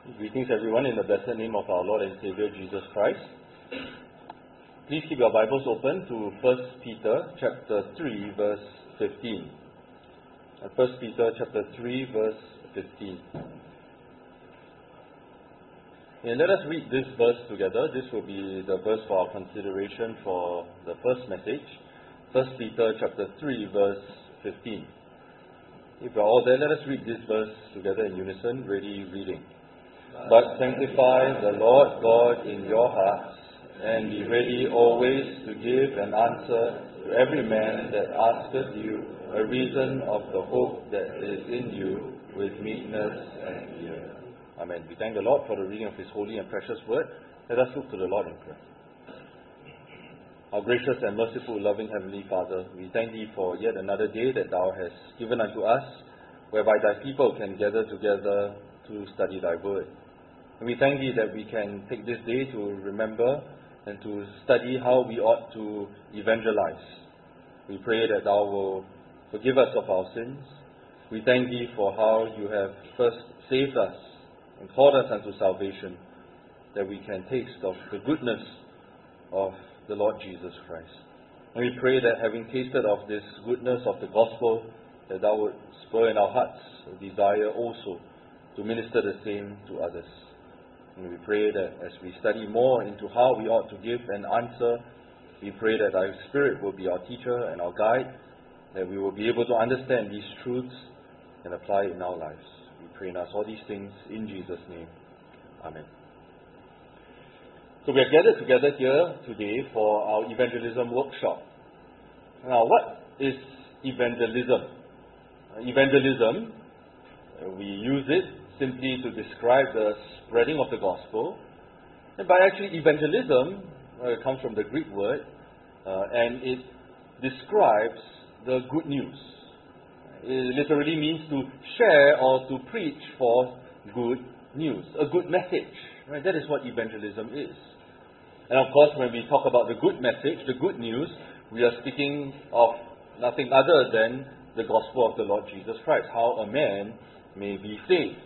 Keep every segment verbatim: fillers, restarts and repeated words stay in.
Greetings everyone in the blessed name of our Lord and Savior Jesus Christ. Please keep your Bibles open to First Peter chapter three verse fifteen. First Peter chapter three verse fifteen. And let us read this verse together. This will be the verse for our consideration for the first message. First Peter chapter three verse fifteen. If you are all there, let us read this verse together in unison, ready reading. But sanctify the Lord God in your hearts, and be ready always to give an answer to every man that asketh you a reason of the hope that is in you with meekness and fear. Amen. We thank the Lord for the reading of His holy and precious word. Let us look to the Lord in prayer. Our gracious and merciful, loving Heavenly Father, we thank Thee for yet another day that Thou hast given unto us, whereby Thy people can gather together to study Thy word. And we thank Thee that we can take this day to remember and to study how we ought to evangelize. We pray that Thou will forgive us of our sins. We thank Thee for how You have first saved us and called us unto salvation, that we can taste of the goodness of the Lord Jesus Christ. And we pray that having tasted of this goodness of the gospel, that Thou would spur in our hearts a desire also to minister the same to others. And we pray that as we study more into how we ought to give an answer, we pray that Thy Spirit will be our teacher and our guide, that we will be able to understand these truths and apply it in our lives. We pray and ask all these things in Jesus' name. Amen. So we are gathered together here today for our evangelism workshop. Now, what is evangelism? Evangelism, we use it simply to describe the spreading of the gospel. But actually, evangelism uh, comes from the Greek word, uh, and it describes the good news. It literally means to share or to preach for good news, a good message. Right? That is what evangelism is. And of course, when we talk about the good message, the good news, we are speaking of nothing other than the gospel of the Lord Jesus Christ, how a man may be saved.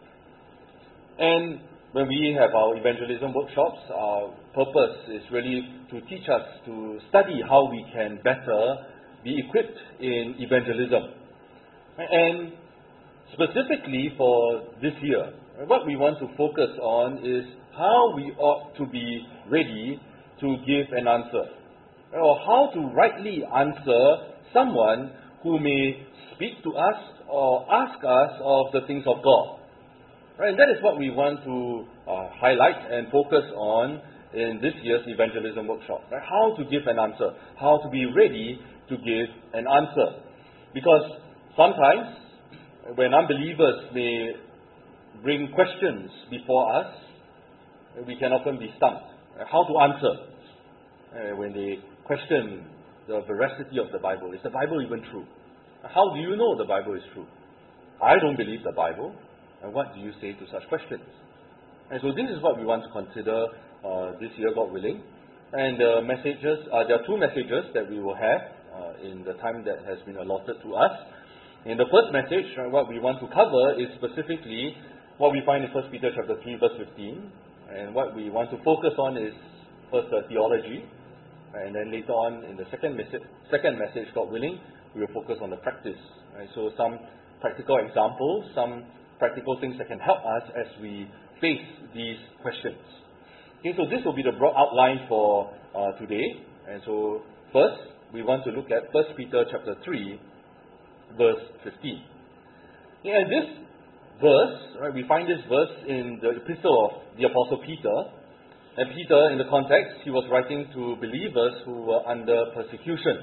And when we have our evangelism workshops, our purpose is really to teach us to study how we can better be equipped in evangelism. And specifically for this year, what we want to focus on is how we ought to be ready to give an answer, or how to rightly answer someone who may speak to us or ask us of the things of God. Right, and that is what we want to uh, highlight and focus on in this year's evangelism workshop. Right? How to give an answer, how to be ready to give an answer. Because sometimes when unbelievers may bring questions before us, we can often be stumped. How to answer uh, when they question the veracity of the Bible. Is the Bible even true? How do you know the Bible is true? I don't believe the Bible. And what do you say to such questions? And so this is what we want to consider uh, this year, God willing. And the messages, uh, there are two messages that we will have uh, in the time that has been allotted to us. In the first message, uh, what we want to cover is specifically what we find in First Peter chapter three, verse fifteen. And what we want to focus on is first uh, theology. And then later on in the second message, second message, God willing, we will focus on the practice. Right? So some practical examples, some practical things that can help us as we face these questions. Okay, so this will be the broad outline for uh, today. And so first, we want to look at First Peter chapter three, verse fifteen. Okay, and this verse, right, we find this verse in the epistle of the Apostle Peter. And Peter, in the context, he was writing to believers who were under persecution.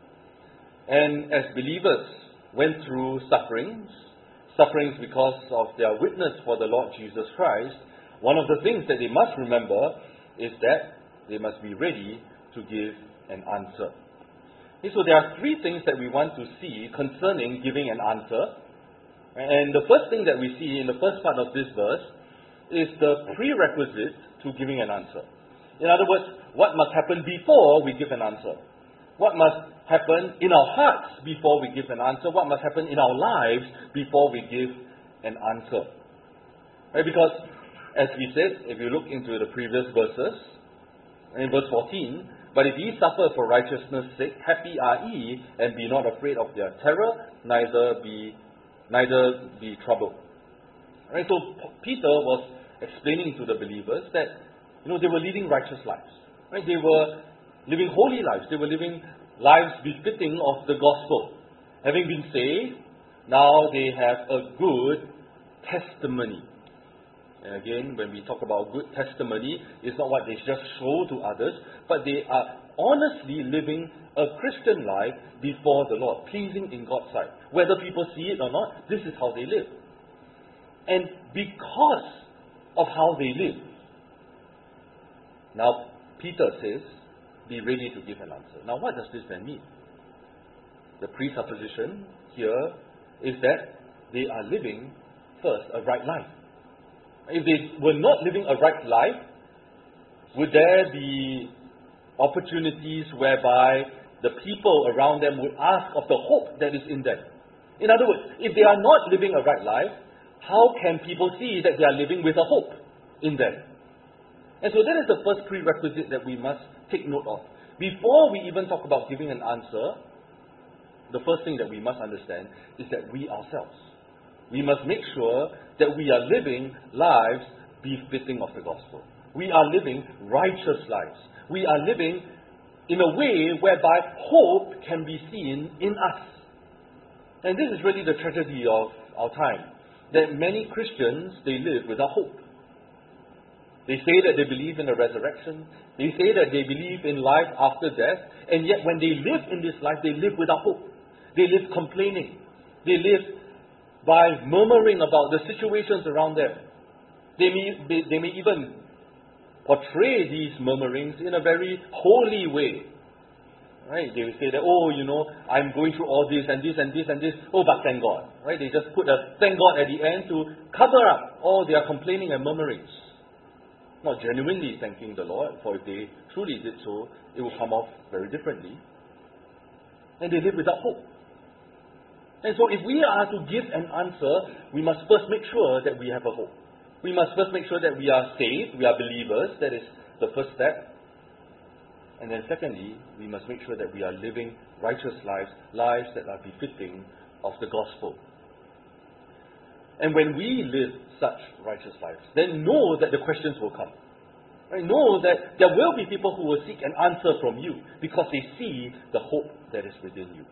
And as believers went through sufferings, sufferings because of their witness for the Lord Jesus Christ, one of the things that they must remember is that they must be ready to give an answer. Okay, so there are three things that we want to see concerning giving an answer. And the first thing that we see in the first part of this verse is the prerequisite to giving an answer. In other words, what must happen before we give an answer? What must happen in our hearts before we give an answer? What must happen in our lives before we give an answer? Right? Because as we said, if you look into the previous verses, in verse fourteen, but if ye suffer for righteousness' sake, happy are ye, and be not afraid of their terror, neither be neither be troubled. Right? So Peter was explaining to the believers that you know they were leading righteous lives. Right? They were living holy lives. They were living lives befitting of the gospel. Having been saved, now they have a good testimony. And again, when we talk about good testimony, it's not what they just show to others, but they are honestly living a Christian life before the Lord, pleasing in God's sight. Whether people see it or not, this is how they live. And because of how they live, now Peter says, be ready to give an answer. Now what does this then mean? The presupposition here is that they are living, first, a right life. If they were not living a right life, would there be opportunities whereby the people around them would ask of the hope that is in them? In other words, if they are not living a right life, how can people see that they are living with a hope in them? And so that is the first prerequisite that we must take note of. Before we even talk about giving an answer, the first thing that we must understand is that we ourselves, we must make sure that we are living lives befitting of the gospel. We are living righteous lives. We are living in a way whereby hope can be seen in us. And this is really the tragedy of our time, that many Christians, they live without hope. They say that they believe in the resurrection. They say that they believe in life after death. And yet when they live in this life, they live without hope. They live complaining. They live by murmuring about the situations around them. They may, they, they may even portray these murmurings in a very holy way. Right? They will say that, oh, you know, I'm going through all this and this and this and this. Oh, but thank God. Right? They just put a thank God at the end to cover up all their complaining and murmurings. Not genuinely thanking the Lord, for if they truly did so, it will come off very differently. And they live without hope. And so if we are to give an answer, we must first make sure that we have a hope. We must first make sure that we are saved, we are believers. That is the first step. And then secondly, we must make sure that we are living righteous lives, lives that are befitting of the gospel. And when we live such righteous lives, then know that the questions will come. Right? Know that there will be people who will seek an answer from you because they see the hope that is within you.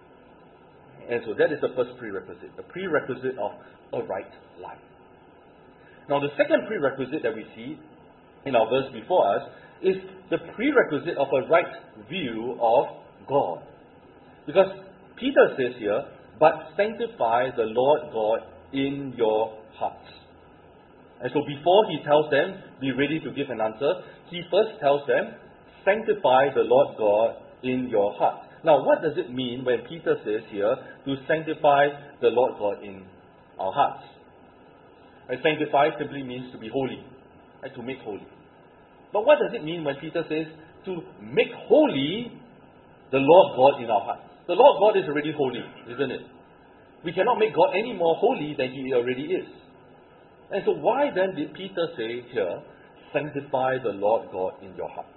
And so that is the first prerequisite, the prerequisite of a right life. Now the second prerequisite that we see in our verse before us is the prerequisite of a right view of God. Because Peter says here, but sanctify the Lord God in your hearts. And so before he tells them, be ready to give an answer, he first tells them, sanctify the Lord God in your hearts. Now, what does it mean when Peter says here to sanctify the Lord God in our hearts? Right, sanctify simply means to be holy, right, to make holy. But what does it mean when Peter says to make holy the Lord God in our hearts? The Lord God is already holy, isn't it? We cannot make God any more holy than He already is. And so why then did Peter say here, sanctify the Lord God in your hearts?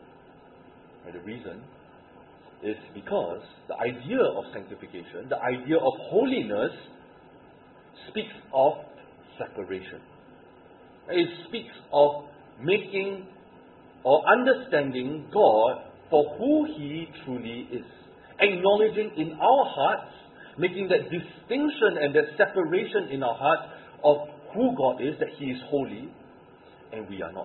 And the reason is because the idea of sanctification, the idea of holiness, speaks of separation. It speaks of making or understanding God for who He truly is. Acknowledging in our hearts, making that distinction and that separation in our hearts of who God is, that He is holy and we are not.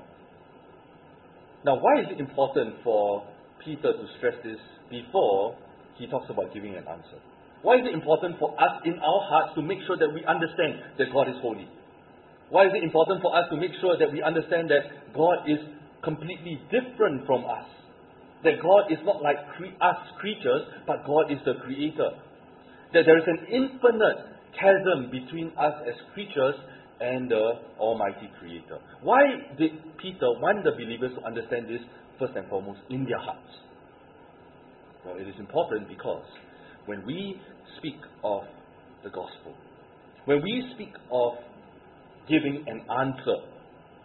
Now, why is it important for Peter to stress this before he talks about giving an answer? Why is it important for us in our hearts to make sure that we understand that God is holy? Why is it important for us to make sure that we understand that God is completely different from us? That God is not like cre- us creatures, but God is the creator. That there is an infinite chasm between us as creatures and the Almighty Creator. Why did Peter want the believers to understand this first and foremost in their hearts? Well, it is important because when we speak of the gospel, when we speak of giving an answer,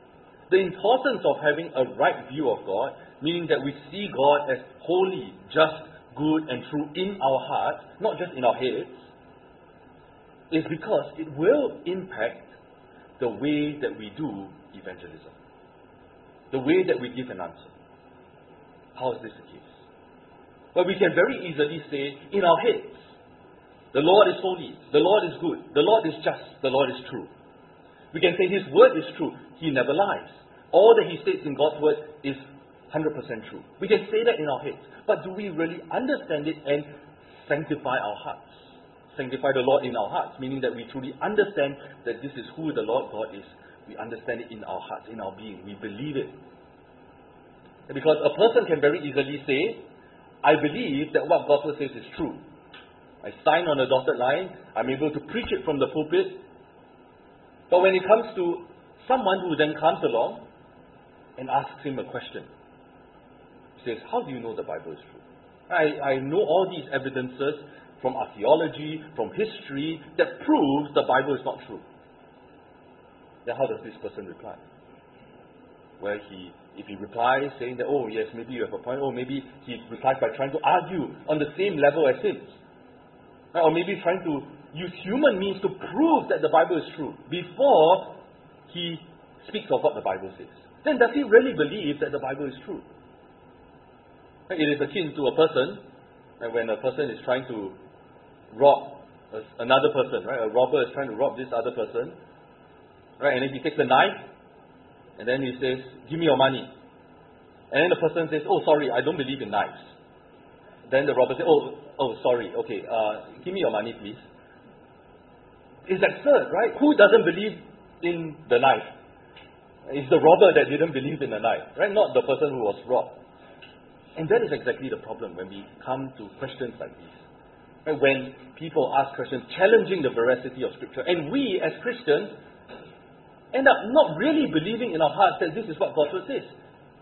the importance of having a right view of God, meaning that we see God as holy, just, good, and true in our hearts, not just in our heads, is because it will impact the way that we do evangelism, the way that we give an answer. How is this the case? Well, we can very easily say in our heads, the Lord is holy, the Lord is good, the Lord is just, the Lord is true. We can say His word is true, He never lies. All that He states in God's word is one hundred percent true. We can say that in our heads, but do we really understand it and sanctify our hearts? Sanctify the Lord in our hearts, meaning that we truly understand that this is who the Lord God is. We understand it in our hearts, in our being. We believe it. Because a person can very easily say, I believe that what God says is true. I sign on a dotted line, I'm able to preach it from the pulpit. But when it comes to someone who then comes along and asks him a question, he says, how do you know the Bible is true? I, I know all these evidences from archaeology, from history, that proves the Bible is not true. Then how does this person reply? Well, he, if he replies saying that, oh yes, maybe you have a point, or maybe he replies by trying to argue on the same level as him, or maybe trying to use human means to prove that the Bible is true before he speaks of what the Bible says, then does he really believe that the Bible is true? It is akin to a person, and when a person is trying to rob another person, right? A robber is trying to rob this other person, right? And then he takes a knife, and then he says, give me your money. And then the person says, oh, sorry, I don't believe in knives. Then the robber says, oh, oh, sorry, okay, uh, give me your money, please. It's absurd, right? Who doesn't believe in the knife? It's the robber that didn't believe in the knife, right? Not the person who was robbed. And that is exactly the problem when we come to questions like these. Right? When people ask questions challenging the veracity of Scripture, and we as Christians end up not really believing in our hearts that this is what God's word says.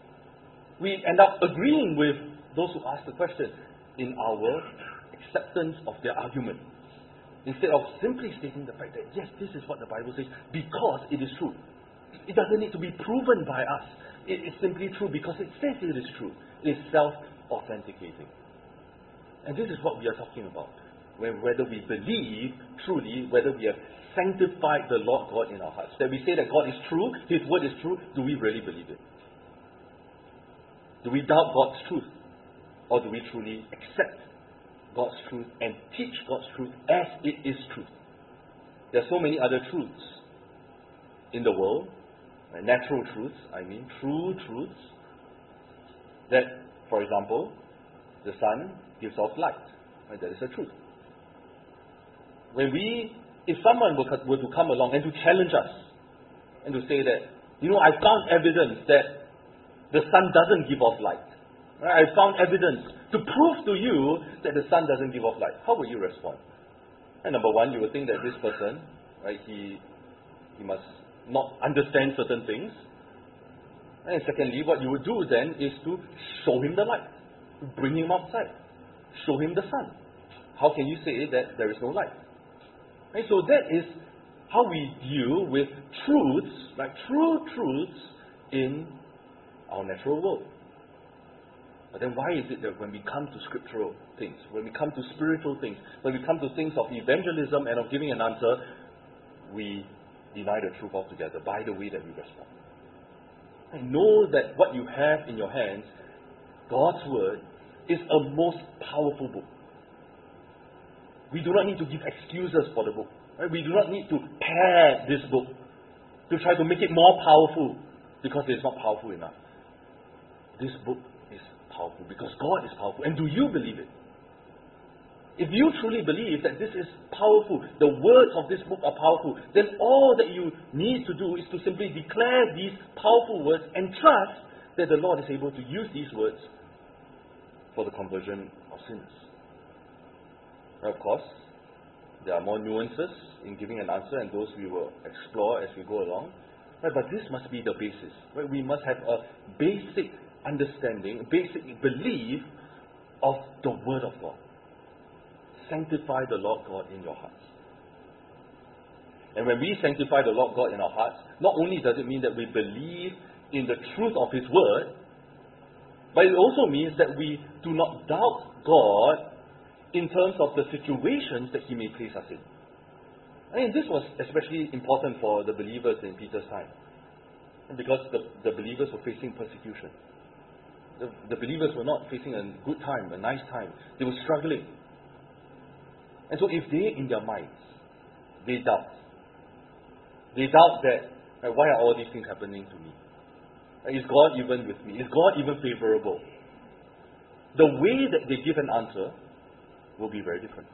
We end up agreeing with those who ask the question in our acceptance of their argument, instead of simply stating the fact that yes, this is what the Bible says because it is true. It doesn't need to be proven by us. It is simply true because it says it is true. It is self-authenticating. And this is what we are talking about. When, whether we believe truly, whether we have sanctified the Lord God in our hearts. That we say that God is true, His word is true, do we really believe it? Do we doubt God's truth? Or do we truly accept God's truth and teach God's truth as it is truth? There are so many other truths in the world, natural truths, I mean, true truths, that, for example, the sun gives off light. Right? That is a truth. When we, if someone were, were to come along and to challenge us, and to say that, you know, I found evidence that the sun doesn't give off light. Right? I found evidence to prove to you that the sun doesn't give off light. How would you respond? And number one, you would think that this person, right, he, he must not understand certain things. And secondly, what you would do then is to show him the light, bring him outside, show him the sun. How can you say that there is no light? Right? So that is how we deal with truths, like true truths in our natural world. But then why is it that when we come to scriptural things, when we come to spiritual things, when we come to things of evangelism and of giving an answer, we deny the truth altogether by the way that we respond? And know that what you have in your hands, God's word, is a most powerful book. We do not need to give excuses for the book. Right? We do not need to pad this book to try to make it more powerful because it is not powerful enough. This book is powerful because God is powerful. And do you believe it? If you truly believe that this is powerful, the words of this book are powerful, then all that you need to do is to simply declare these powerful words and trust that the Lord is able to use these words for the conversion of sinners. Now, of course, there are more nuances in giving an answer, and those we will explore as we go along. Right, but this must be the basis. Right? We must have a basic understanding, basic belief of the Word of God. Sanctify the Lord God in your hearts. And when we sanctify the Lord God in our hearts, not only does it mean that we believe in the truth of His Word, but it also means that we do not doubt God in terms of the situations that He may place us in. I mean, this was especially important for the believers in Peter's time, because the, the believers were facing persecution. The, the believers were not facing a good time, a nice time. They were struggling. And so if they, in their minds, they doubt, they doubt that, uh, why are all these things happening to me? Uh, is God even with me? Is God even favorable? The way that they give an answer will be very different.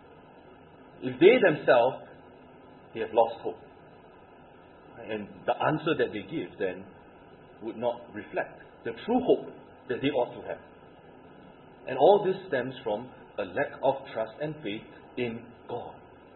If they themselves, they have lost hope, and the answer that they give then would not reflect the true hope that they ought to have. And all this stems from a lack of trust and faith in God.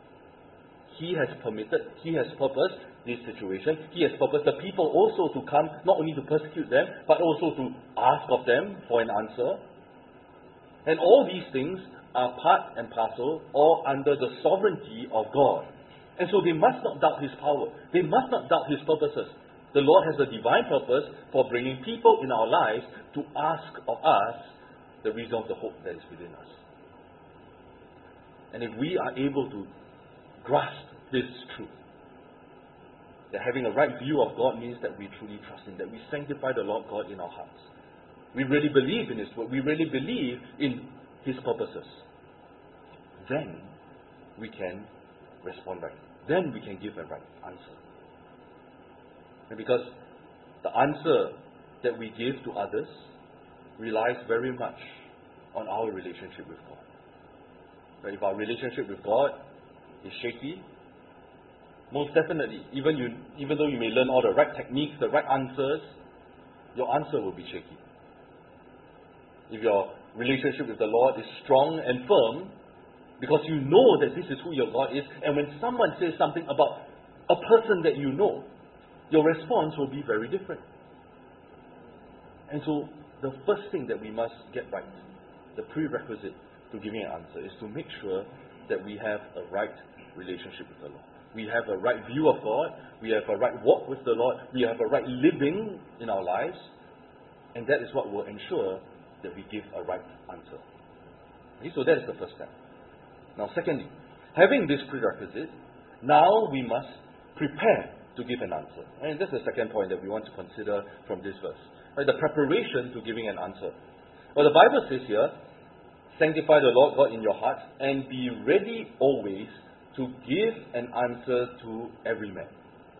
He has permitted, He has purposed this situation. He has purposed the people also to come, not only to persecute them, but also to ask of them for an answer. And all these things are part and parcel, all under the sovereignty of God. And so they must not doubt His power. They must not doubt His purposes. The Lord has a divine purpose for bringing people in our lives to ask of us the reason of the hope that is within us. And if we are able to grasp this truth, that having a right view of God means that we truly trust Him, that we sanctify the Lord God in our hearts. We really believe in His word. We really believe in His purposes. Then we can respond right. Then we can give a right answer. And because the answer that we give to others relies very much on our relationship with God. But if our relationship with God is shaky, most definitely, even you, even though you may learn all the right techniques, the right answers, your answer will be shaky. If your relationship with the Lord is strong and firm, because you know that this is who your God is, and when someone says something about a person that you know, your response will be very different. And so, the first thing that we must get right, the prerequisite to giving an answer, is to make sure that we have a right relationship with the Lord. We have a right view of God, we have a right walk with the Lord, we have a right living in our lives, and that is what will ensure that we give a right answer. Okay, so that is the first step. Now, secondly, having this prerequisite, now we must prepare to give an answer. And that's the second point that we want to consider from this verse. Right, the preparation to giving an answer. Well, the Bible says here, sanctify the Lord God in your hearts and be ready always to give an answer to every man.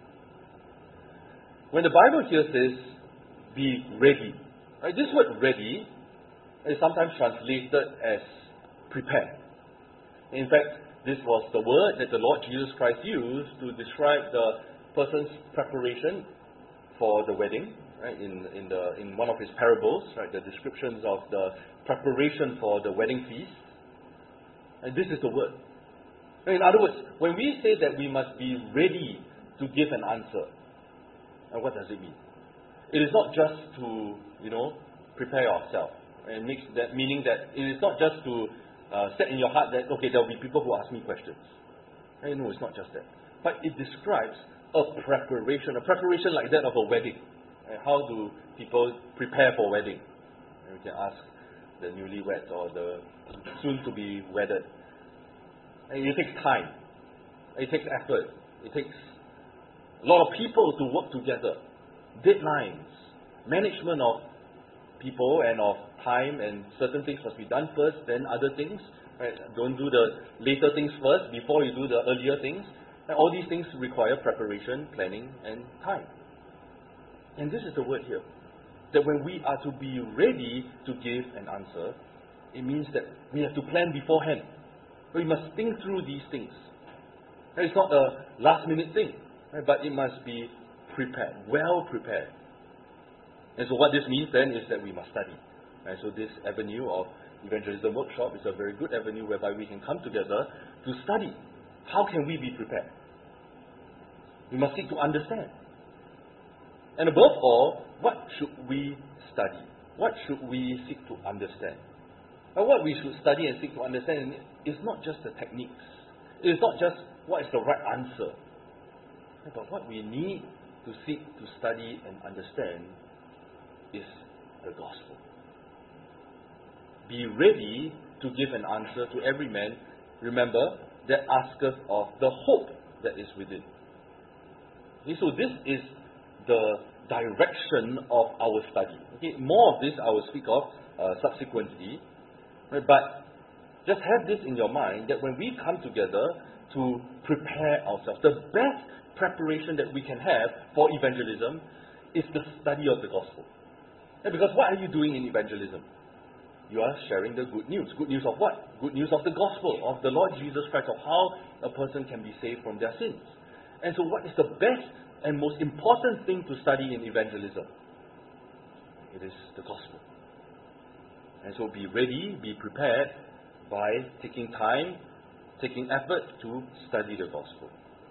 When the Bible here says, be ready, right, this word ready is sometimes translated as prepare. In fact, this was the word that the Lord Jesus Christ used to describe the person's preparation for the wedding, right? In in the in one of his parables, right? The descriptions of the preparation for the wedding feast. And this is the word. In other words, when we say that we must be ready to give an answer, and what does it mean? It is not just to, you know, prepare ourselves. And makes that meaning that it is not just to uh, set in your heart that, okay, there will be people who ask me questions. And no, it's not just that. But it describes a preparation, a preparation like that of a wedding. And how do people prepare for a wedding? And we can ask the newlyweds or the soon-to-be wedded. And it takes time. It takes effort. It takes a lot of people to work together. Deadlines, management of people and of time, and certain things must be done first, then other things. Right? Don't do the later things first before you do the earlier things. And all these things require preparation, planning, and time. And this is the word here. That when we are to be ready to give an answer, it means that we have to plan beforehand. We must think through these things. And it's not a last minute thing, right? But it must be prepared, well prepared. And so what this means then is that we must study. And so this avenue of evangelism workshop is a very good avenue whereby we can come together to study. How can we be prepared? We must seek to understand. And above all, what should we study? What should we seek to understand? But what we should study and seek to understand is not just the techniques. It is not just what is the right answer. But what we need to seek, to study, and understand is the gospel. Be ready to give an answer to every man, remember, that asketh of the hope that is within. Okay, so this is the direction of our study. Okay, more of this I will speak of uh, subsequently, right? But just have this in your mind that when we come together to prepare ourselves, the best preparation that we can have for evangelism is the study of the gospel. And because what are you doing in evangelism? You are sharing the good news. Good news of what? Good news of the gospel, of the Lord Jesus Christ, of how a person can be saved from their sins. And so what is the best and most important thing to study in evangelism? It is the gospel. And so be ready, be prepared by taking time, taking effort to study the gospel.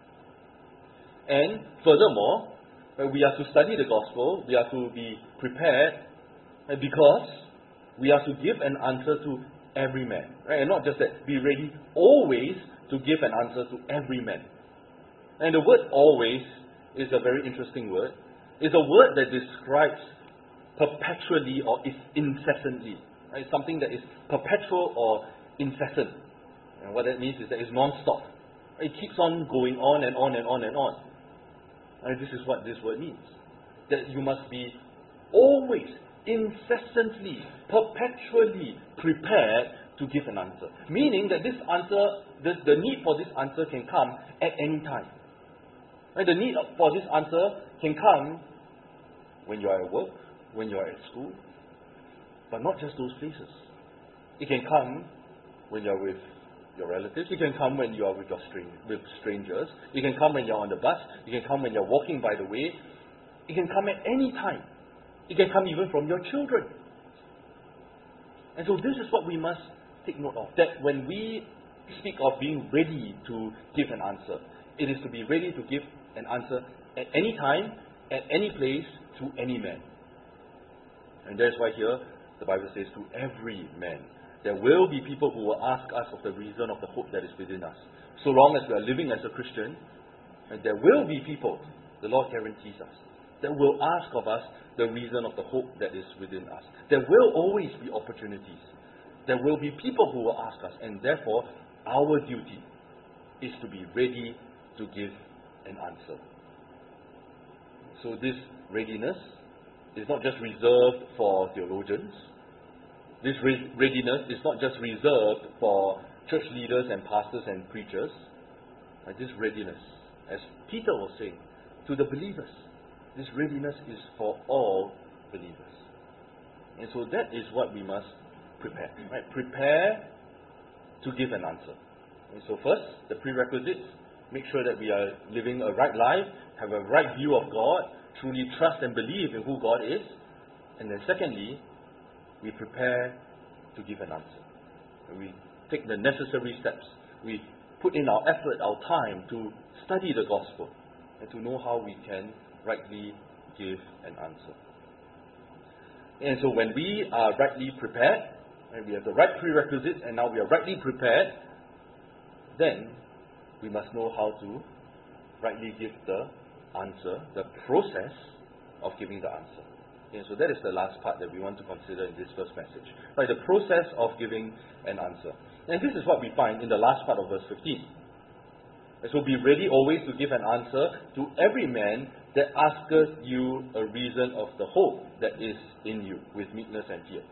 And furthermore, we are to study the gospel, we are to be prepared because we are to give an answer to every man. Right? And not just that, be ready always to give an answer to every man. And the word always is a very interesting word. It's a word that describes perpetually or is incessantly. Right? Something that is perpetual or incessant. And what that means is that it's non-stop. It keeps on going on and on and on and on. And this is what this word means. That you must be always, incessantly, perpetually prepared to give an answer. Meaning that this answer, the, the need for this answer can come at any time. And the need for this answer can come when you are at work, when you are at school, but not just those places. It can come when you are with your relatives. It can come when you are with your string, with strangers. It can come when you are on the bus. It can come when you are walking by the way. It can come at any time. It can come even from your children. And so this is what we must take note of. That when we speak of being ready to give an answer, it is to be ready to give an answer at any time, at any place, to any man. And that's why here the Bible says to every man. There will be people who will ask us of the reason of the hope that is within us. So long as we are living as a Christian, and there will be people, the Lord guarantees us, that will ask of us the reason of the hope that is within us. There will always be opportunities. There will be people who will ask us, and therefore our duty is to be ready to give an answer. So this readiness is not just reserved for theologians. This re- readiness is not just reserved for church leaders and pastors and preachers. But this readiness, as Peter was saying, to the believers, this readiness is for all believers. And so that is what we must prepare. Right? Prepare to give an answer. And so first, the prerequisites, make sure that we are living a right life, have a right view of God, truly trust and believe in who God is. And then secondly, we prepare to give an answer. We take the necessary steps. We put in our effort, our time to study the gospel and to know how we can rightly give an answer. And so when we are rightly prepared, and we have the right prerequisites, and now we are rightly prepared, then we must know how to rightly give the answer, the process of giving the answer. Okay, so that is the last part that we want to consider in this first message. Right, the process of giving an answer. And this is what we find in the last part of verse fifteen. So be ready always to give an answer to every man that asketh you a reason of the hope that is in you, with meekness and fear.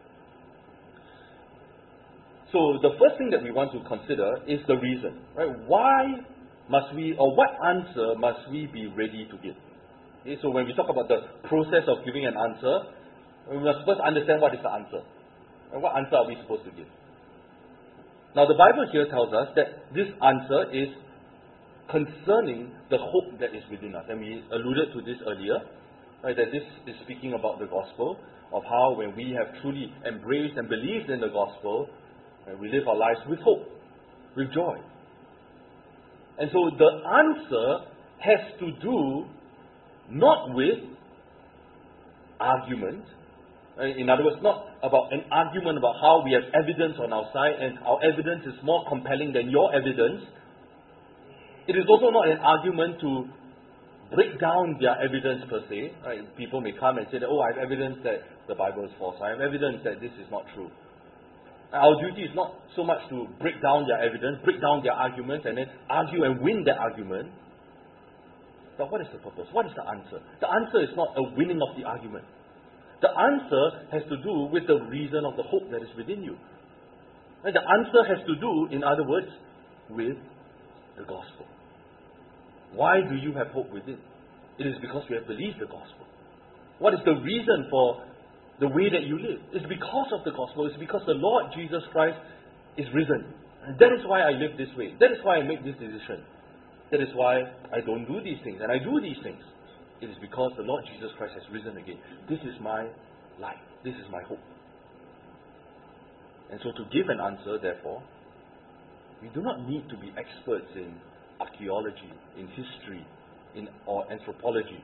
So the first thing that we want to consider is the reason. Right? Why must we, or what answer must we be ready to give? Okay, so when we talk about the process of giving an answer, we must first understand what is the answer. And what answer are we supposed to give? Now the Bible here tells us that this answer is concerning the hope that is within us. And we alluded to this earlier, right, that this is speaking about the gospel, of how when we have truly embraced and believed in the gospel, right, we live our lives with hope, with joy. And so the answer has to do not with argument, right? In other words, not about an argument about how we have evidence on our side and our evidence is more compelling than your evidence. It is also not an argument to break down their evidence per se. Right? People may come and say that, oh, I have evidence that the Bible is false. I have evidence that this is not true. Our duty is not so much to break down their evidence, break down their arguments, and then argue and win that argument. But what is the purpose? What is the answer? The answer is not a winning of the argument. The answer has to do with the reason of the hope that is within you. And the answer has to do, in other words, with the gospel. Why do you have hope within? It is because you have believed the gospel. What is the reason for the way that you live? It's because of the gospel. It's because the Lord Jesus Christ is risen. And that is why I live this way. That is why I make this decision. That is why I don't do these things. And I do these things. It is because the Lord Jesus Christ has risen again. This is my life. This is my hope. And so to give an answer, therefore, we do not need to be experts in archaeology, in history, in or anthropology.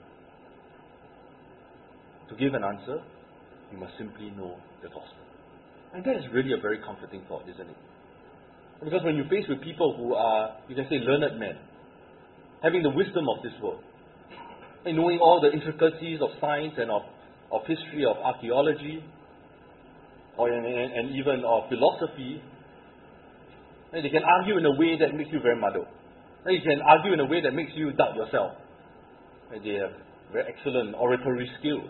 To give an answer, you must simply know the gospel. And that is really a very comforting thought, isn't it? Because when you're faced with people who are, you can say, learned men, having the wisdom of this world, and knowing all the intricacies of science and of, of history, of archaeology, or and, and, and even of philosophy, and they can argue in a way that makes you very muddled. And you can argue in a way that makes you doubt yourself. And they have very excellent oratory skills.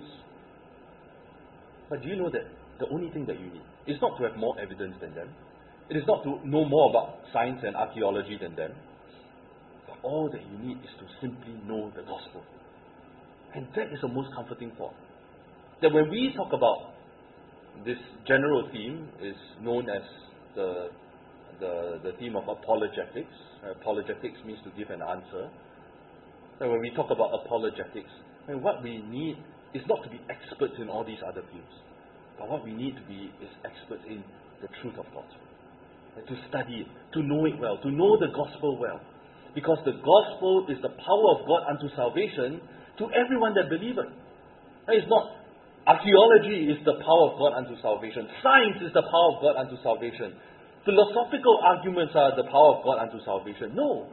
But do you know that the only thing that you need is not to have more evidence than them. It is not to know more about science and archaeology than them. But all that you need is to simply know the gospel. And that is the most comforting thought. That when we talk about this general theme is known as the, the, the theme of apologetics. Apologetics means to give an answer. And when we talk about apologetics, and what we need is not to be experts in all these other fields. But what we need to be is experts in the truth of God's word. And to study it, to know it well, to know the gospel well. Because the gospel is the power of God unto salvation to everyone that believeth. It's not archaeology is the power of God unto salvation. Science is the power of God unto salvation. Philosophical arguments are the power of God unto salvation. No.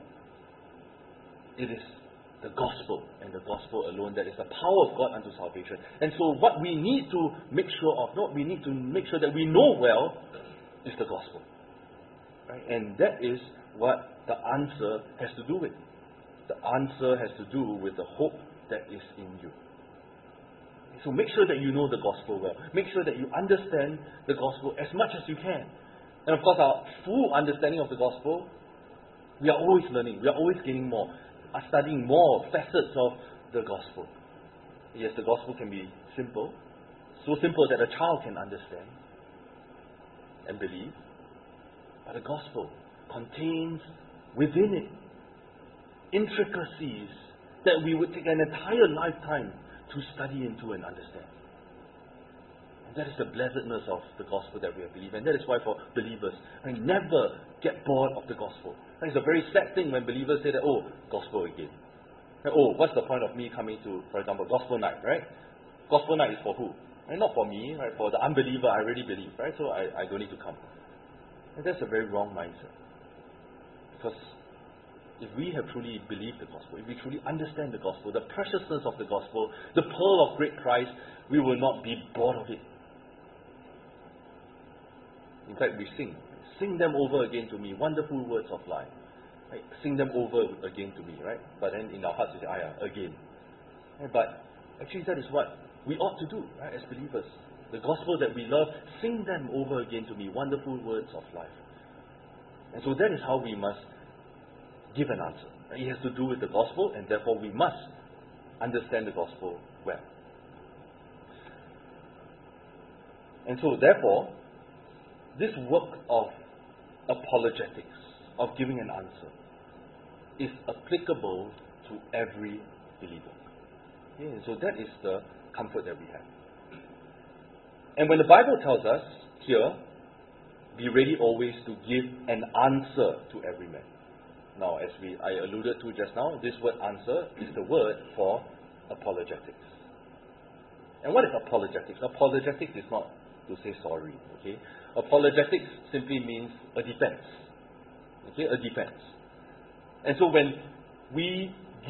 It is the gospel and the gospel alone that is the power of God unto salvation. And so what we need to make sure of, what we need to make sure that we know well is the gospel. Right? And that is what the answer has to do with. The answer has to do with the hope that is in you. So make sure that you know the gospel well. Make sure that you understand the gospel as much as you can. And of course, our full understanding of the gospel, we are always learning. We are always gaining more. Are studying more facets of the gospel. Yes, the gospel can be simple. So simple that a child can understand and believe. But the gospel contains within it intricacies that we would take an entire lifetime to study into and understand. And that is the blessedness of the gospel that we have believed. And that is why for believers, I never get bored of the gospel. And it's a very sad thing when believers say that, oh, gospel again. And, oh, what's the point of me coming to, for example, gospel night, right? Gospel night is for who? And not for me, right? For the unbeliever, I already believe, right? So I, I don't need to come. And that's a very wrong mindset. Because if we have truly believed the gospel, if we truly understand the gospel, the preciousness of the gospel, the pearl of great price, we will not be bored of it. In fact, we sing. Sing them over again to me, wonderful words of life. Right? Sing them over again to me, right? But then in our hearts we say, ah yeah, again. Right? But actually that is what we ought to do, right, as believers. The gospel that we love, sing them over again to me, wonderful words of life. And so that is how we must give an answer. It has to do with the gospel, and therefore we must understand the gospel well. And so therefore, this work of apologetics, of giving an answer, is applicable to every believer. Okay? And so that is the comfort that we have. And when the Bible tells us here, be ready always to give an answer to every man. Now, as we I alluded to just now, this word answer is the word for apologetics. And what is apologetics? Apologetics is not to say sorry. Okay? Apologetics simply means a defense. Okay? A defense. And so when we give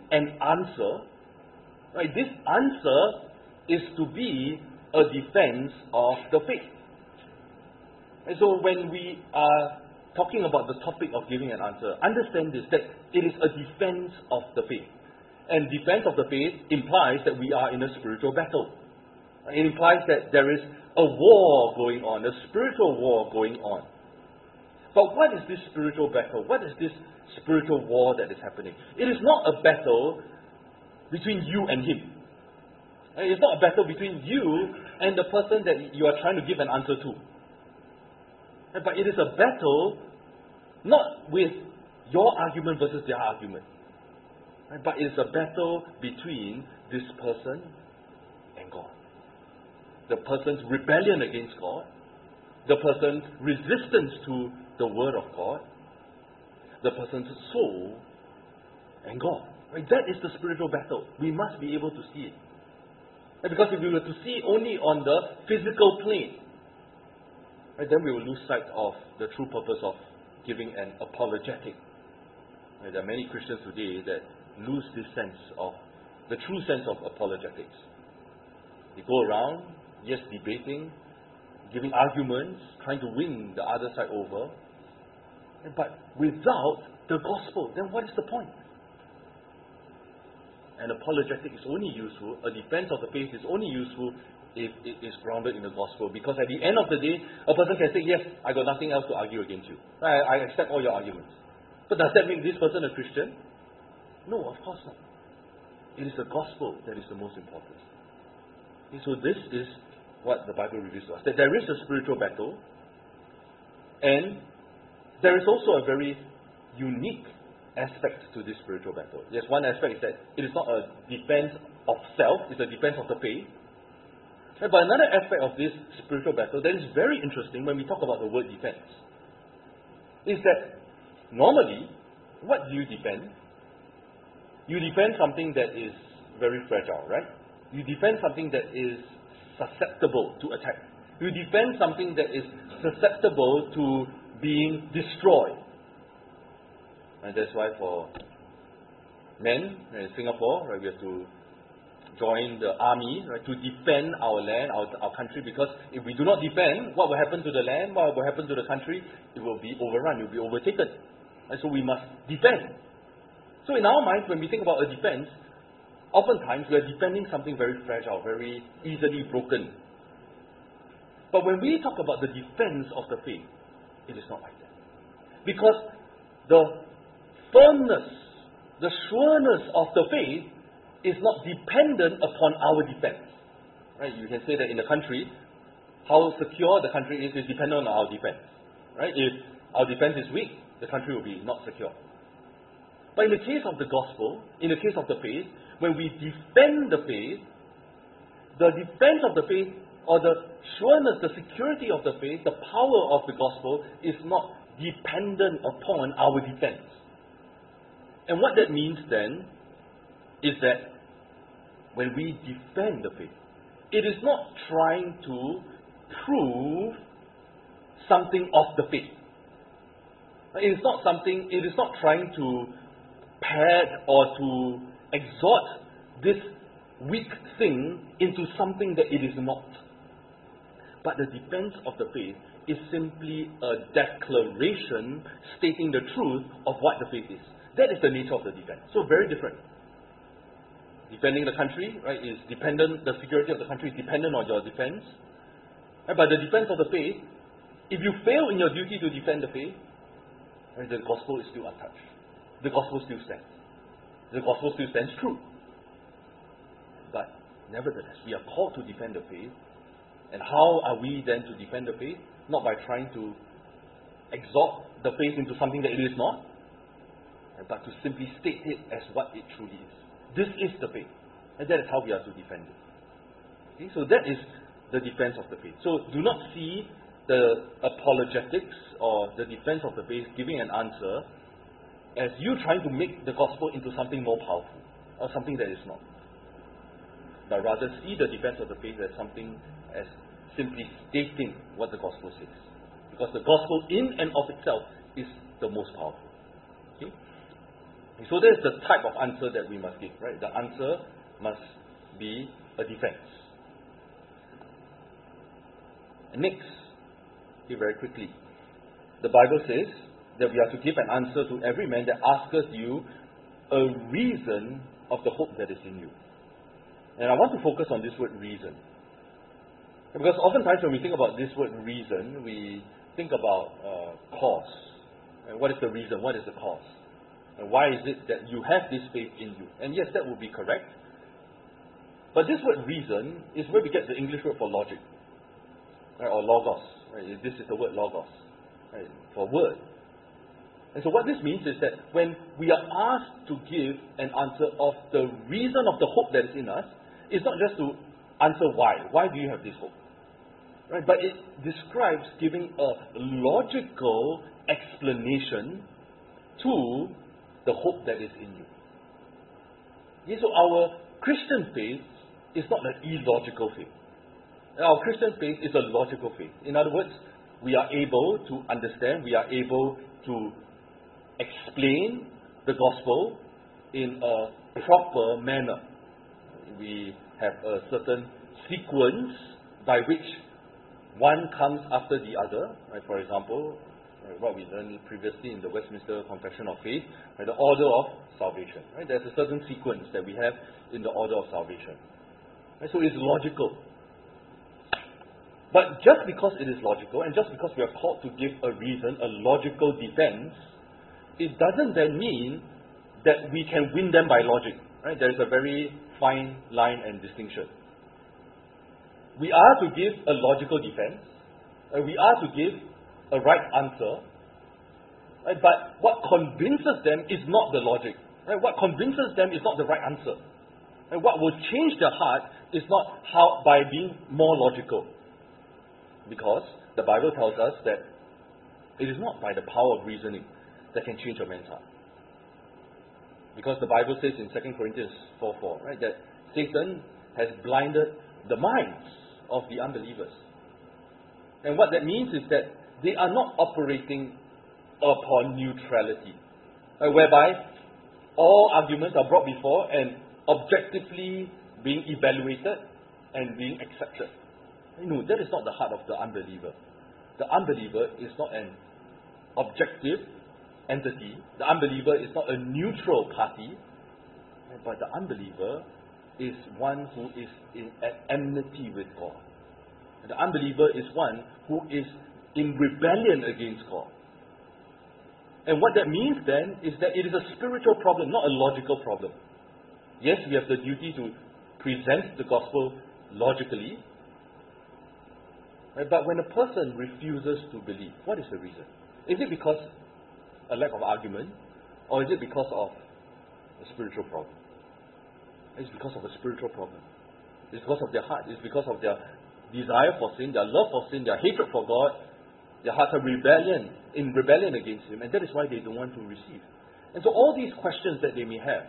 an answer, right, this answer is to be a defense of the faith. And so when we are talking about the topic of giving an answer, understand this, that it is a defense of the faith. And defense of the faith implies that we are in a spiritual battle. It implies that there is a war going on, a spiritual war going on. But what is this spiritual battle? What is this spiritual war that is happening? It is not a battle between you and him. It's not a battle between you and the person that you are trying to give an answer to. But it is a battle not with your argument versus their argument. But it is a battle between this person and God. The person's rebellion against God, the person's resistance to the Word of God, the person's soul and God. Right? That is the spiritual battle. We must be able to see it. And because if we were to see only on the physical plane, right, then we will lose sight of the true purpose of giving an apologetic. Right? There are many Christians today that lose this sense of, the true sense of apologetics. They go around, yes, debating, giving arguments, trying to win the other side over, but without the gospel, then what is the point? An apologetic is only useful, a defense of the faith is only useful if it is grounded in the gospel. Because at the end of the day, a person can say, yes, I got nothing else to argue against you. I, I accept all your arguments. But does that make this person a Christian? No, of course not. It is the gospel that is the most important. Okay, so this is what the Bible reveals to us. That there is a spiritual battle, and there is also a very unique aspect to this spiritual battle. Yes, one aspect is that it is not a defense of self, it's a defense of the faith. But another aspect of this spiritual battle that is very interesting when we talk about the word defense is that normally, what do you defend? You defend something that is very fragile, right? You defend something that is susceptible to attack. You defend something that is susceptible to being destroyed. And that's why for men in Singapore, right, we have to join the army, right, to defend our land, our, our country, because if we do not defend, what will happen to the land, what will happen to the country? It will be overrun, it will be overtaken. And so we must defend. So in our minds, when we think about a defense, oftentimes we are defending something very fragile, very easily broken. But when we talk about the defense of the faith, it is not like that. Because the firmness, the sureness of the faith is not dependent upon our defense. Right? You can say that in the country, how secure the country is is dependent on our defense. Right? If our defense is weak, the country will be not secure. But in the case of the gospel, in the case of the faith, when we defend the faith, the defense of the faith, or the sureness, the security of the faith, the power of the gospel is not dependent upon our defense. And what that means then is that when we defend the faith, it is not trying to prove something of the faith. It is not something, it is not trying to pad or to exhort this weak thing into something that it is not. But the defense of the faith is simply a declaration stating the truth of what the faith is. That is the nature of the defense. So very different. Defending the country, right, is dependent, the security of the country is dependent on your defense. Right, but the defense of the faith, if you fail in your duty to defend the faith, right, the gospel is still untouched. The gospel still stands. The gospel still stands true. But nevertheless, we are called to defend the faith. And how are we then to defend the faith? Not by trying to exalt the faith into something that it is not, but to simply state it as what it truly is. This is the faith. And that is how we are to defend it. Okay? So that is the defense of the faith. So do not see the apologetics or the defense of the faith giving an answer as you trying to make the gospel into something more powerful or something that is not. But rather see the defense of the faith as something as simply stating what the gospel says. Because the gospel in and of itself is the most powerful. Okay? So there's the type of answer that we must give, right? The answer must be a defense. And next, here very quickly, the Bible says that we are to give an answer to every man that asketh you a reason of the hope that is in you. And I want to focus on this word reason. Because oftentimes when we think about this word reason, we think about uh, cause. And what is the reason? What is the cause? And why is it that you have this faith in you? And yes, that would be correct. But this word reason is where we get the English word for logic. Right? Or logos. Right? This is the word logos. Right? For word. And so what this means is that when we are asked to give an answer of the reason of the hope that is in us, it's not just to answer why. Why do you have this hope? Right? But it describes giving a logical explanation to the hope that is in you. Yeah, so our Christian faith is not an illogical faith. Our Christian faith is a logical faith. In other words, we are able to understand, we are able to explain the gospel in a proper manner. We have a certain sequence by which one comes after the other. Right? For example, right, what we learned previously in the Westminster Confession of Faith, right, the order of salvation. Right? There's a certain sequence that we have in the order of salvation. Right? So it's logical. But just because it is logical, and just because we are called to give a reason, a logical defense, it doesn't then mean that we can win them by logic. Right? There is a very fine line and distinction. We are to give a logical defense. Uh, we are to give a right answer. Right? But what convinces them is not the logic. Right? What convinces them is not the right answer. And what will change their heart is not how by being more logical. Because the Bible tells us that it is not by the power of reasoning that can change a man's heart. Because the Bible says in Second Corinthians four four, right, that Satan has blinded the minds of the unbelievers. And what that means is that they are not operating upon neutrality, right, whereby all arguments are brought before and objectively being evaluated and being accepted. No, that is not the heart of the unbeliever. The unbeliever is not an objective entity. The unbeliever is not a neutral party. But the unbeliever is one who is in at enmity with God. The unbeliever is one who is in rebellion against God. And what that means then is that it is a spiritual problem, not a logical problem. Yes, we have the duty to present the gospel logically. Right? But when a person refuses to believe, what is the reason? Is it because a lack of argument? Or is it because of a spiritual problem? It's because of a spiritual problem. It's because of their heart. It's because of their desire for sin, their love for sin, their hatred for God. Their hearts are rebellion, in rebellion against Him. And that is why they don't want to receive. And so all these questions that they may have,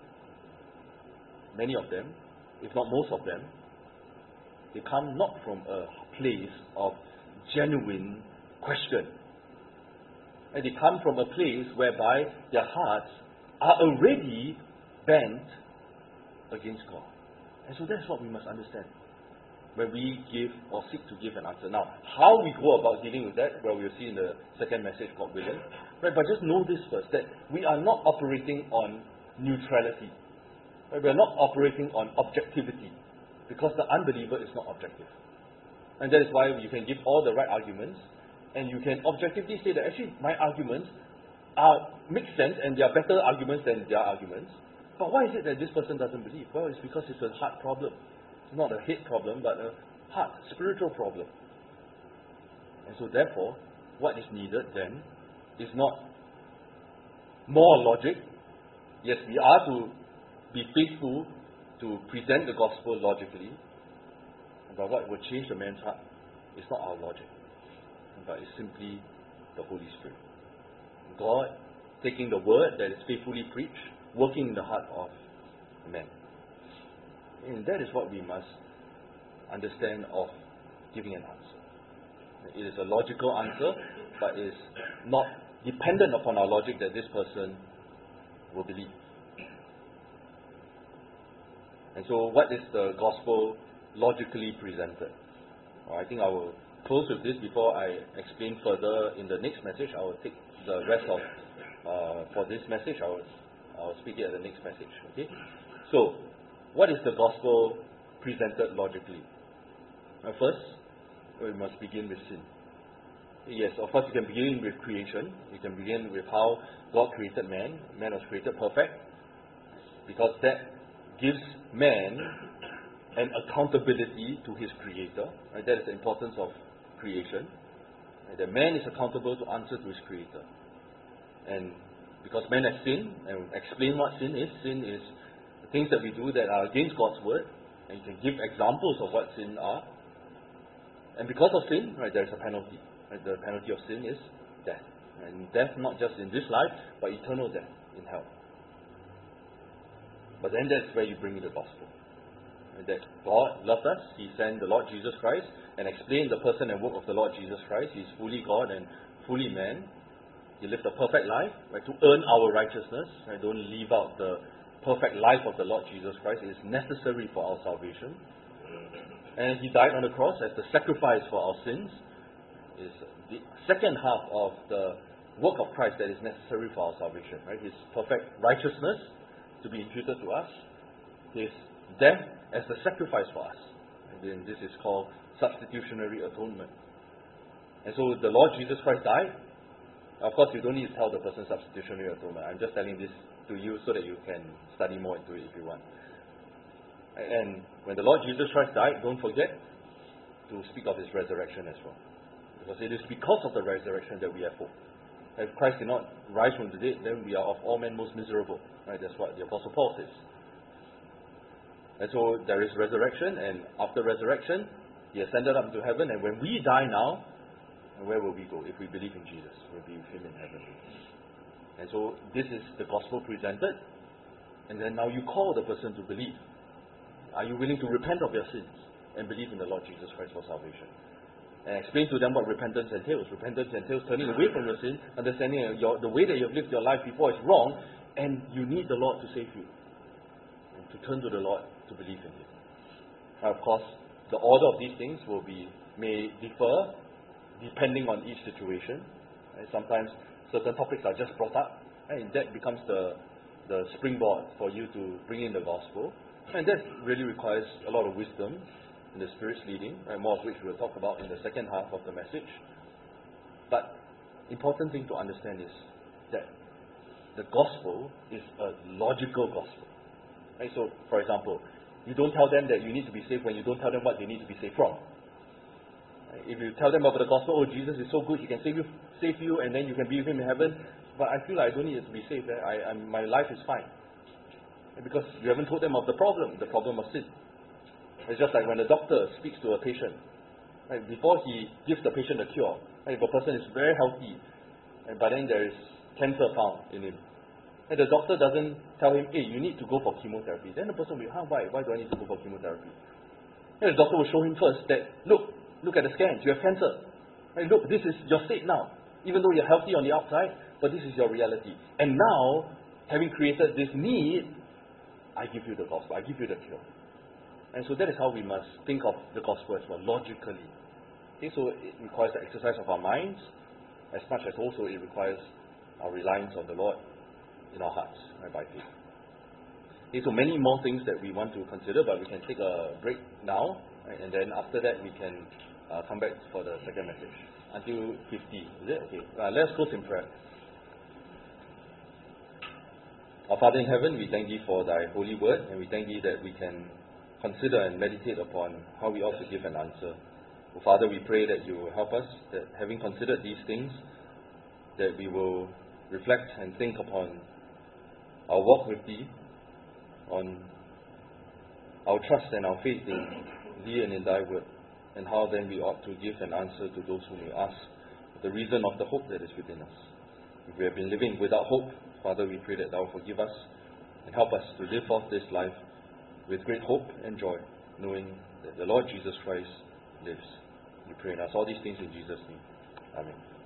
many of them, if not most of them, they come not from a place of genuine question. And they come from a place whereby their hearts are already bent against God. And so that's what we must understand when we give or seek to give an answer. Now, how we go about dealing with that, well, we'll see in the second message, God willing. Right, but just know this first, that we are not operating on neutrality. Right, we are not operating on objectivity, because the unbeliever is not objective. And that is why you can give all the right arguments, and you can objectively say that actually my arguments are make sense and they are better arguments than their arguments. But why is it that this person doesn't believe? Well, it's because it's a heart problem. It's not a head problem, but a heart, spiritual problem. And so therefore, what is needed then is not more logic. Yes, we are to be faithful to present the gospel logically. But what will change the man's heart is not our logic, but it's simply the Holy Spirit. God taking the word that is faithfully preached, working in the heart of man. And that is what we must understand of giving an answer. It is a logical answer, but it is not dependent upon our logic that this person will believe. And so what is the gospel logically presented? Well, I think I will close with this before I explain further in the next message. I will take the rest of, uh, for this message, I will, I will speak it at the next message. Okay? So, what is the gospel presented logically? Well, first, we must begin with sin. Yes, of course, you can begin with creation. You can begin with how God created man. Man was created perfect, because that gives man an accountability to his creator. Right? That is the importance of creation. Right? That man is accountable to answer to his creator. And because man has sinned, and explain what sin is. Sin is the things that we do that are against God's word, and you can give examples of what sin are. And because of sin, right, there is a penalty. Right? The penalty of sin is death. And death not just in this life, but eternal death in hell. But then that's where you bring in the gospel. And that God loved us, He sent the Lord Jesus Christ and explained the person and work of the Lord Jesus Christ. He's fully God and fully man. He lived a perfect life, right, to earn our righteousness. Right? Don't leave out the perfect life of the Lord Jesus Christ. It is necessary for our salvation. And He died on the cross as the sacrifice for our sins. Is the second half of the work of Christ that is necessary for our salvation. Right? His perfect righteousness to be imputed to us, His death as the sacrifice for us. And then this is called substitutionary atonement. And so the Lord Jesus Christ died. Of course, you don't need to tell the person substitutionary atonement. I'm just telling this to you so that you can study more into it if you want. And when the Lord Jesus Christ died, don't forget to speak of His resurrection as well. Because it is because of the resurrection that we have hope. If Christ did not rise from the dead, then we are of all men most miserable. Right? That's what the Apostle Paul says. And so there is resurrection, and after resurrection, He ascended up into heaven, and when we die now, where will we go? If we believe in Jesus, we'll be with Him in heaven. And so this is the gospel presented, and then now you call the person to believe. Are you willing to repent of your sins and believe in the Lord Jesus Christ for salvation? And explain to them what repentance entails. Repentance entails turning away from your sin, understanding your, the way that you have lived your life before is wrong, and you need the Lord to save you. And to turn to the Lord to believe in Him. Now, of course, the order of these things will be may differ depending on each situation. And sometimes certain topics are just brought up, and that becomes the, the springboard for you to bring in the gospel. And that really requires a lot of wisdom in the Spirit's leading, and more of which we'll talk about in the second half of the message. But important thing to understand is that the gospel is a logical gospel. Right? So, for example, you don't tell them that you need to be saved when you don't tell them what they need to be saved from. Right? If you tell them about the gospel, oh, Jesus is so good, He can save you, save you, and then you can be with Him in heaven. But I feel like I don't need to be saved. I, I, my life is fine. Because you haven't told them of the problem, the problem of sin. It's just like when a doctor speaks to a patient, right, before he gives the patient a cure, right, if a person is very healthy, and but then there is cancer found in him, and the doctor doesn't tell him, hey, you need to go for chemotherapy, then the person will be, huh, why? Why do I need to go for chemotherapy? And the doctor will show him first that, look, look at the scans, you have cancer. Right, look, this is your state now. Even though you're healthy on the outside, but this is your reality. And now, having created this need, I give you the gospel, I give you the cure. And so that is how we must think of the gospel as well, logically. Okay, so it requires the exercise of our minds, as much as also it requires our reliance on the Lord in our hearts, right, by faith. Okay, so many more things that we want to consider, but we can take a break now, right, and then after that we can uh, come back for the second message. Until fifty, is it? Okay. Uh, let's close in prayer. Our Father in heaven, we thank Thee for Thy holy word, and we thank Thee that we can consider and meditate upon how we ought to give an answer. Oh, Father, we pray that You will help us, that having considered these things, that we will reflect and think upon our walk with Thee, on our trust and our faith in Thee and in Thy word, and how then we ought to give an answer to those who may ask the reason of the hope that is within us. If we have been living without hope, Father, we pray that Thou forgive us and help us to live off this life with great hope and joy, knowing that the Lord Jesus Christ lives. We pray and ask all these things in Jesus' name. Amen.